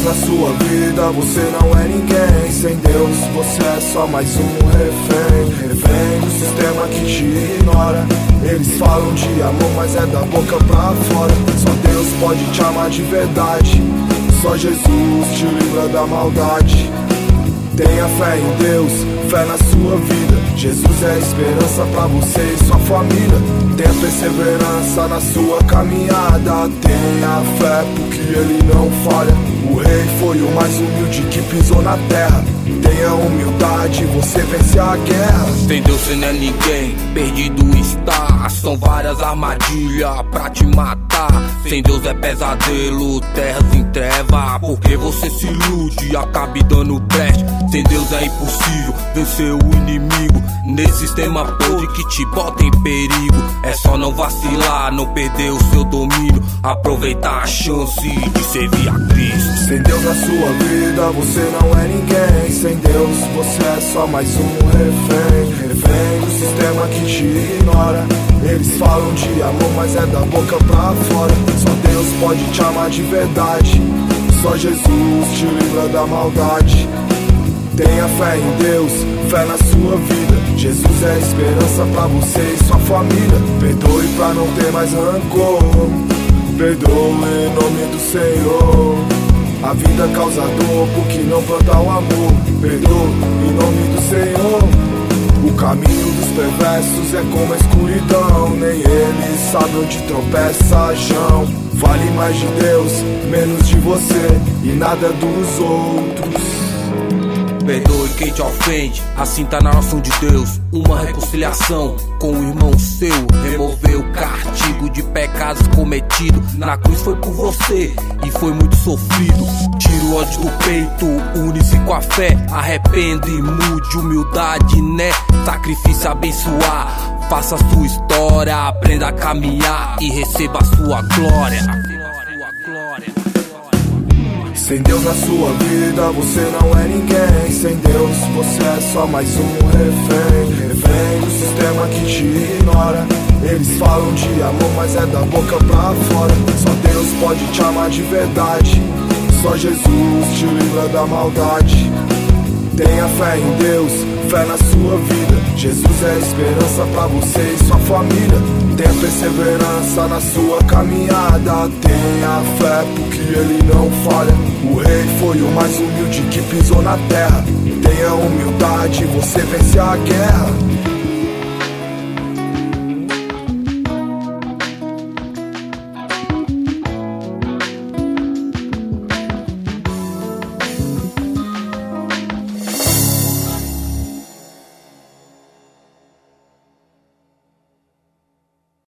na sua vida, você não é ninguém. Sem Deus, você é só mais um refém. Refém do sistema que te ignora. Eles falam de amor, mas é da boca pra fora. Só Deus pode te amar de verdade. Só Jesus te livra da maldade. Tenha fé em Deus, fé na sua vida. Jesus é a esperança pra você e sua família. Tenha perseverança na sua caminhada. Tenha fé porque Ele não falha. O rei foi o mais humilde que pisou na terra. Tenha humildade, você vence a guerra. Sem Deus você não é ninguém, perdido está. São várias armadilhas pra te matar. Sem Deus é pesadelo, terras em treva. Porque você se ilude e acabe dando brecha. Sem Deus é impossível vencer o inimigo. Nesse sistema podre que te bota em perigo. É só não vacilar, não perder o seu domínio. Aproveitar a chance de servir a Cristo. Sem Deus na sua vida, você não é ninguém. Sem Deus, você é só mais um refém. Refém do sistema que te ignora. Eles falam de amor, mas é da boca pra fora. Só Deus pode te amar de verdade. Só Jesus te livra da maldade. Tenha fé em Deus, fé na sua vida. Jesus é a esperança pra você e sua família. Perdoe pra não ter mais rancor. Perdoe em nome do Senhor. A vida causa dor porque não planta o amor. Perdoe em nome do Senhor. O caminho dos perversos é como a escuridão. Nem eles sabem onde tropeça, Jão. Vale mais de Deus, menos de você e nada dos outros. Perdoe quem te ofende, assim tá na oração de Deus. Uma reconciliação com o irmão seu. Remover o castigo de pecados cometidos. Na cruz foi por você e foi muito sofrido. Tira o ódio do peito, une-se com a fé. Arrependa e mude, humildade, né? Sacrifício abençoar. Faça a sua história, aprenda a caminhar e receba a sua glória. Sem Deus na sua vida, você não é ninguém. Sem Deus, você é só mais um refém. Refém do sistema que te ignora. Eles falam de amor, mas é da boca pra fora. Só Deus pode te amar de verdade. Só Jesus te livra da maldade. Tenha fé em Deus, fé na sua vida. Jesus é a esperança pra você e sua família. Tenha perseverança na sua caminhada. Tenha fé porque Ele não falha. O rei foi o mais humilde que pisou na terra. Tenha humildade, você vence a guerra.